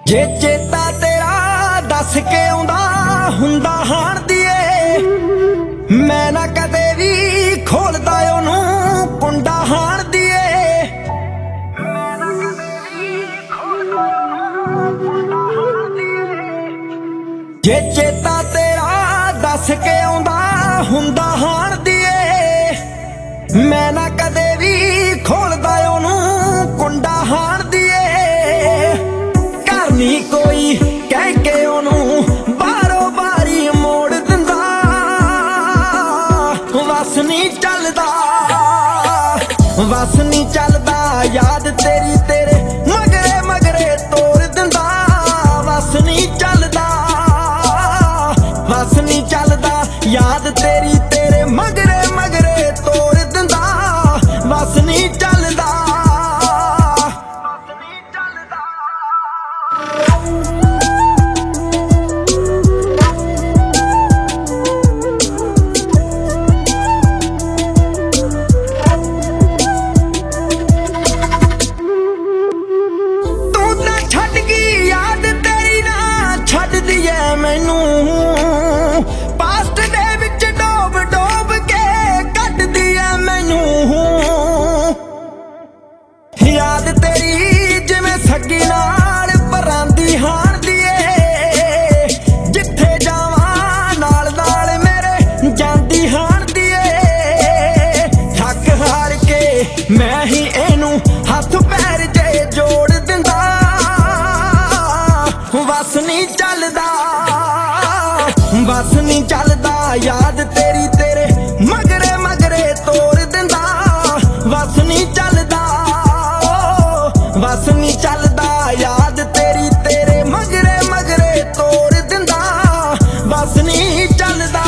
ਜੇ ਚੇਤਾ ਤੇਰਾ ਦੱਸ ਕੇ ਆਉਂਦਾ ਹੁੰਦਾ ਹਾਣ ਦੀਏ, ਮੈਂ ਨਾ ਕਦੇ ਵੀ ਖੋਲਦਾ ਉਹਨੂੰ ਕੁੰਡਾ ਹਾਣ ਦੀਏ। ਜੇ ਚੇਤਾ ਤੇਰਾ ਦੱਸ ਕੇ ਆਉਂਦਾ ਹੁੰਦਾ ਹਾਣ ਦੀਏ, ਮੈਂ ਨਾ ਕਦੇ ਵੀ ਖੋਲਦਾ ਉਹਨੂੰ ਕੁੰਡਾ ਹਾਣ ਦੀਏ। ਘਰ ਨਹੀਂ ਕੋਈ ਕਹਿ ਕੇ ਉਹਨੂੰ ਬਾਹਰੋਂ ਬਾਰੀ ਮੋੜ ਦਿੰਦਾ, ਵਸ ਨਹੀਂ ਚੱਲਦਾ, ਵਸ ਨਹੀਂ ਚੱਲਦਾ ਯਾਦ ਤੇਰੀ ਤੇਰੇ ਮਗਰੇ ਮਗਰੇ ਤੋਰ ਦਿੰਦਾ। ਵਸ ਨਹੀਂ ਚੱਲਦਾ, ਵਸ ਨਹੀਂ ਚੱਲਦਾ ਯਾਦ ਤੇਰੀ ਤੇਰੇ ਮਗਰੇ ਮਗਰੇ ਤੋਰ ਦਿੰਦਾ। ਵਸ ਨਹੀਂ ਚੱਲਦਾ। ਤੂੰ ਤਾਂ ਛੱਡ ਗਈ ਯਾਦ ਤੇਰੀ ਨਾ ਛੱਡਦੀ ਐ ਮੈਨੂੰ, ਪਾਸਟ ਦੇ ਵਿੱਚ ਡੋਬ ਡੋਬ ਕੇ ਕੱਢਦੀ ਐ ਮੈਨੂੰ। ਯਾਦ ਤੇਰੀ ਜਿਵੇਂ ਸੱਗੀ ਨਾਲ ਪਰਾਂਦੀ ਹਾਣਦੀ ਏ, ਜਿੱਥੇ ਜਾਵਾਂ ਨਾਲ ਨਾਲ ਮੇਰੇ ਜਾਂਦੀ ਹਾਣਦੀ ਏ। ਥੱਕ ਹਾਰ ਕੇ ਮੈਂ ਹੀ ਇਹਨੂੰ ਹੱਥ ਪੈਰ ਜੇ ਜੋੜ ਦਿੰਦਾ, ਵਸ ਨਹੀਂ ਚੱਲਦਾ, ਵਸ ਨਹੀਂ ਚੱਲਦਾ ਯਾਦ ਤੇਰੀ ਤੇਰੇ ਮਗਰੇ ਮਗਰੇ ਤੋਰ ਦਿੰਦਾ। ਵਸ ਨਹੀਂ ਚੱਲਦਾ, ਵਸ ਨਹੀਂ ਚੱਲਦਾ ਯਾਦ ਤੇਰੀ ਤੇਰੇ ਮਗਰੇ ਮਗਰੇ ਤੋਰ ਦਿੰਦਾ। ਵਸ ਨਹੀਂ ਚੱਲਦਾ।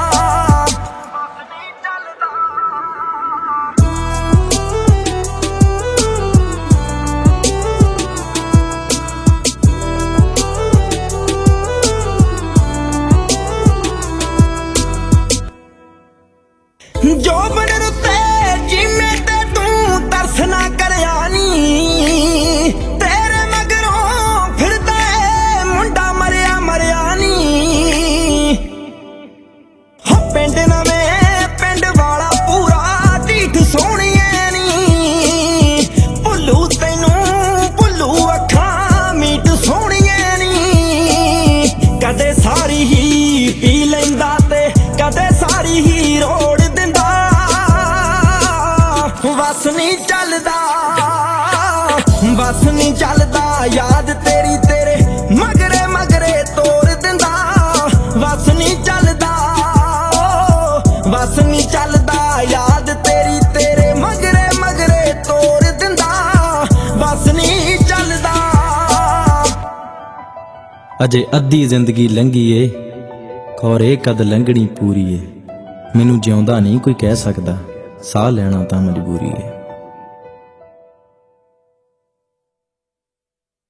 ਜੋ ਬਨਰ ਉੱਤੇ ਜਿਵੇਂ ਤੇ ਤੂੰ ਤਰਸ ਨਾ ਕਰਿਆ ਨੀ, ਤੇਰੇ ਮਗਰੋਂ ਫਿਰਦਾ ਏ ਮੁੰਡਾ ਮਰਿਆ ਮਰਿਆ ਨੀ। ਹੋ ਪਿੰਡ ਨਵੇਂ ਪਿੰਡ ਵਾਲਾ ਪੂਰਾ ਢੀਠ ਸੋਹਣੀਏ ਨੀ, ਭੁੱਲੂ ਤੈਨੂੰ ਭੁੱਲੂ ਅੱਖਾਂ ਮੀਟ ਸੋਹਣੀਏ ਨੀ। ਕਦੇ ਸਾਰੀ ਹੀ ਪੀ ਲੈਂਦਾ ਤੇ ਕਦੇ ਸਾਰੀ ਹੀ ਰੋੜ ਦਿੰਦਾ। ਵਸ ਨਹੀਂ ਚੱਲਦਾ, ਵਸ ਨਹੀਂ ਚੱਲਦਾ ਯਾਦ ਤੇਰੀ ਤੇਰੇ ਮਗਰੇ ਮਗਰੇ ਤੋਰ ਦਿੰਦਾ। ਵਸ ਨਹੀਂ ਚੱਲਦਾ, ਵਸ ਨਹੀਂ ਚੱਲਦਾ ਯਾਦ ਤੇਰੀ ਤੇਰੇ ਮਗਰੇ ਮਗਰੇ ਤੋਰ ਦਿੰਦਾ। ਵਸ ਨਹੀਂ ਚੱਲਦਾ। ਅਜੇ ਅੱਧੀ ਜ਼ਿੰਦਗੀ ਲੰਘੀ ਏ, ਖੌਰੇ ਕਦ ਲੰਘਣੀ ਪੂਰੀ ਏ। ਮੈਨੂੰ ਜਿਉਂਦਾ ਨਹੀਂ ਕੋਈ ਕਹਿ ਸਕਦਾ, ਸਾਹ ਲੈਣਾ ਤਾਂ ਮਜਬੂਰੀ ਏ।